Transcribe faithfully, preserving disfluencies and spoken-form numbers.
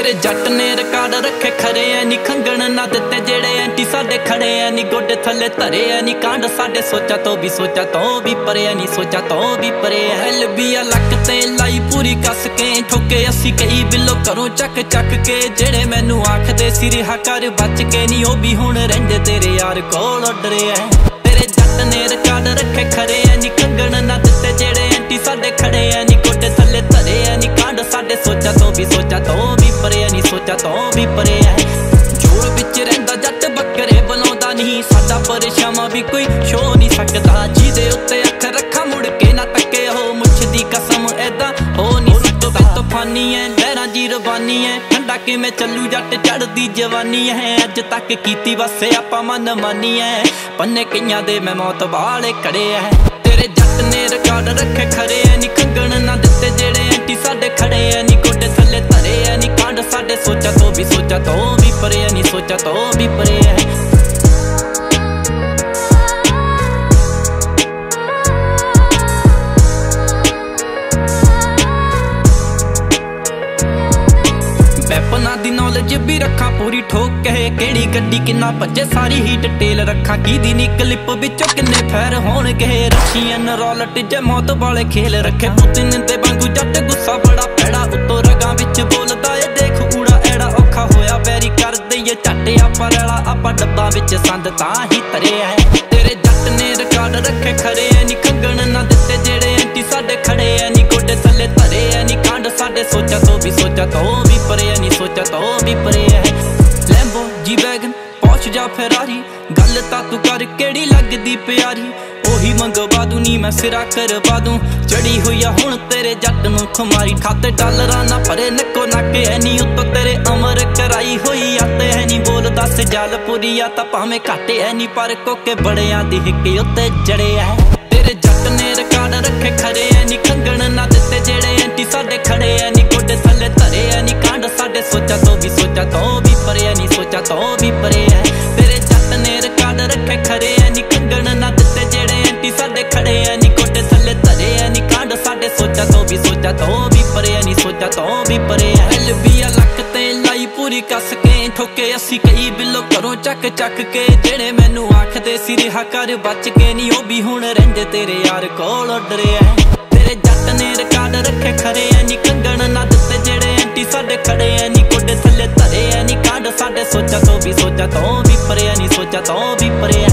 तेरे जट ने रिकार्ड रखे खरे है नी खंगण ना दिते जेड़े एंटी साडे खड़े है नी गोडे थले धरे है नी कांड साडे सोचा तो भी सोचा तो भी परे है नी सोचा तो भी परे है लबिया लक ते लाई पूरी कस के ठोके असी कई बिलो करों चक चक के जेड़े मैनू आखदे सी रिहा कर बच के नी ओ भी हुण रहिंदे तेरे यार कोल डरे है तेरे जट ने रिकार्ड रखे खरे है नी खंगण ना दिते जेड़े एंटी साडे खड़े है नी गोडे थले धरे है नी कांड साडे सोचा तो भी सोचा तो भी परे है नी सोचा तो भी परे है जोर विच रहिंदा जट बकरे बनाउंदा नहीं साडा परेशान भी कोई शो नहीं सकदा जिहदे उत्ते अख रखा मुड़ के ना तके हो मुछ दी कसम ऐदा हो नहीं सकदा तूफानी है लहरां जी रवानी है ठंडा किवें चलू जट चढ़दी जवानी है अज तक कीती बस आपां मन मानी है पन्ने कईयां दे मैं मौत वाले खड़े है तेरे जट ने रिकार्ड रखे खरे है नी खंगण ना दिते जेड़े एंटी साडे खड़े है नी गोडे थले धरे है नी कांड साडे सोचा तो भी सोचा तो भी परे है नी सोचा तो भी परे है वैपना दी नॉलेज भी रखा पूरी ठोक कहे केड़ी गड्डी किन्ना भज्जे सारी ही डिटेल रखा की दी नी क्लिप विचों किन्ने फैर होण गए रशियन रॉलट जे मौत वाले खेल रखे पुतिन ते वांगू जट गुस्सा बड़ा पैड़ा उत्तों रगां विच बोलदा ए देख ऊड़ा एड़ा औखा होया बैरी कर दईए झट आपा रैला आपा डब्बा विच संद तां ही तरे है तेरे जट ने रिकार्ड रखे खरे है नी खंगण ना दिते जेड़े एंटी साडे खड़े है नी गोडे थले धरे है नी कांड साडे सोचा तो भी सोचा तो भी परे है नी सोचा तो भी परे है लैम्बो जी वैगन पौच जा फेरारी गल तां तू कर केड़ी लगदी प्यारी ओही मंगवा दूं नी मैं सिरा करवा दूं चढ़ी हुई आ हुण तेरे जट नूं खुमारी खाते डॉलरां ना भरे नक्को नाके है नी उत्तों तेरे अमर कराई हुई आते है नी बोल दस जालपुरी आ तां भावें घाटे है नी पर कोके बड़ियां दी हिक उत्ते जड़े है तेरे जट ने रिकार्ड रखे खरे है नी खंगण ना दिते जेड़े एंटी साडे खड़े है नी गोडे थले धरे है नी कांड साडे सोचा तो भी सोचा तो भी परे है नी सोचा तो भी परे है तेरे जट ने रिकार्ड रखे खरे है नी खंगण ना दिते जेड़े एंटी साडे खड़े है नी गोडे थले धरे है नी कांड साडे सोचा तो भी सोचा तो भी परे है नी सोचा तो भी परे है लबिया लक ते लाई पूरी कस के ठोके असी कई बिलो करों चक चक के जेड़े मैनू आखदे सी रिहा कर बच के नी ओ भी हुण रहिंदे तेरे यार कोल डरे है तेरे जट ने रिकार्ड रखे खरे है नी खंगण ना दिते जेड़े एंटी साडे खड़े है नी गोडे थले धरे है नी कांड साडे सोचा तो भी सोचा तो भी परे है नी सोचा तो भी परे